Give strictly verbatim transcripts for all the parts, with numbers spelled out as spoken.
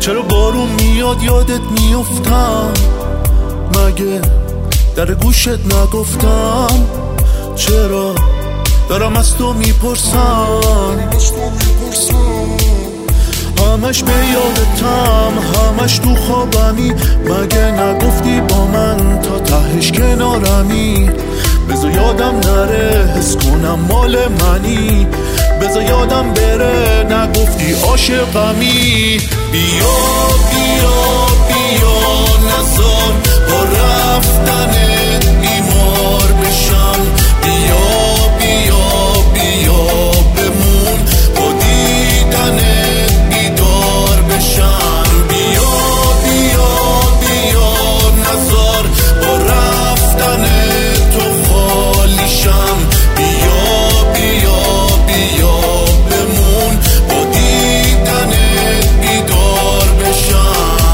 چرا بارون میاد یادت میافتم؟ مگه در گوشت نگفتم؟ چرا دارم از تو میپرسم؟ همش به یادتم، همش تو خوابمی. مگه نگفتی با من تا تهش کنارمی؟ بذار یادم نره حس کنم مال منی، بذار یادم بره نگفتی عاشقمی. بیا بیا بیا نزار با رفتنت بیمار بشم. بیا بیا بیا بمون با دیدنت بیدار بشم. بیا بیا بیا نزار با رفتنت تو خالیشم. بیا بیا بیا بمون با دیدنت بیدار بشم.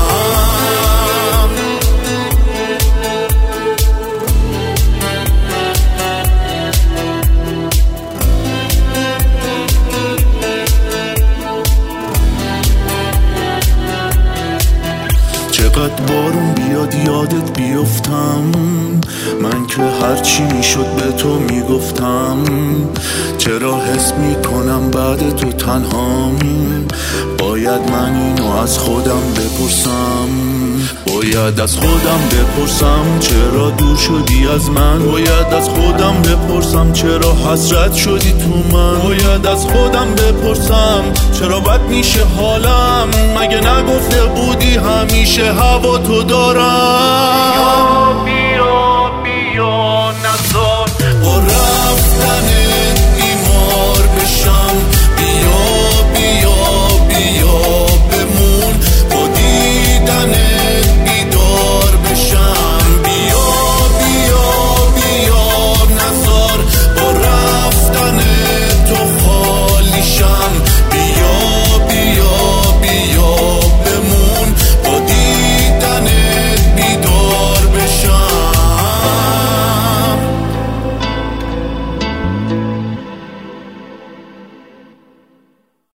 چقدر بارون بیاد یادت بیفتم، من که هرچی میشد به تو میگفتم. چرا حس میکنم بعد تو تنهام؟ باید من اینو از خودم بپرسم، باید از خودم بپرسم چرا دور شدی از من. باید از خودم بپرسم چرا حسرت شدی تو من. باید از خودم بپرسم چرا بد میشه حالم. مگه نگفته بودی همیشه هوا تو دارم؟